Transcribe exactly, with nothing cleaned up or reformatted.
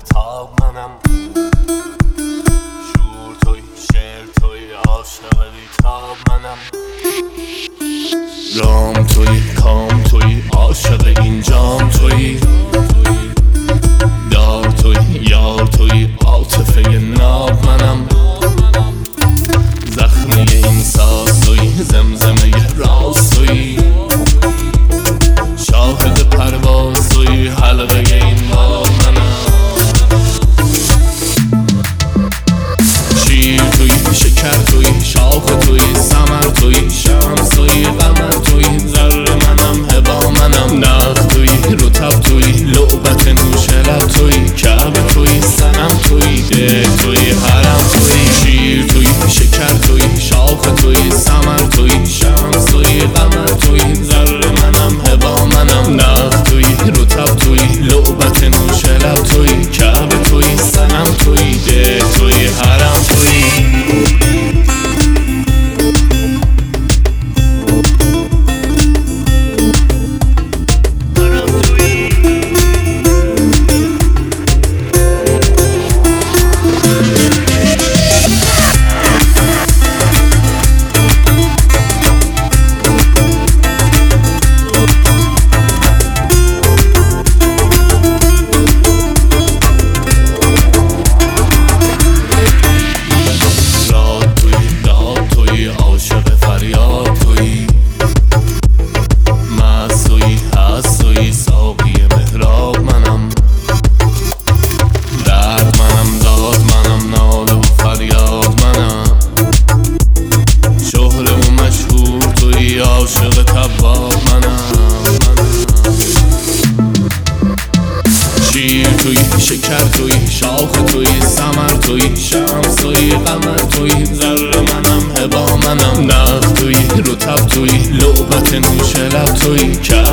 بی‌تاب منم، شور توی، شعر توی، عاشق بی‌تاب منم. رام توی، کام توی، عاشق این جام توی، دار توی، یار توی، عاطفه ناب منم. زخمی این ساز توی، زمزمه راز توی، شاهد پرواز توی، حلقه این باب منم. شیر توی، شکر توی، شاخ توی، ثمر توی، شمس توی، قمر توی، ذره منم، هوا منم. نخ توی، رطب توی، لعبت نوش لب توی، کعبه توی، صنم توی، ده توی، حرم توی. شیر توی، شکر توی، شاخ توی، ثمر توی، شمس توی، قمر توی، ذره منم، هوا منم. نخ توی، رطب توی، لعبت نوش لب توی، کعبه توی، صنم توی، ده توی، حرم توی. عاشق تباب منم. شیر توی، شکر توی، شاخ توی، ثمر توی، شمس توی، قمر توی، ذره منم، هوا منم. نخ توی، رطب توی، لعبت نوش لب توی،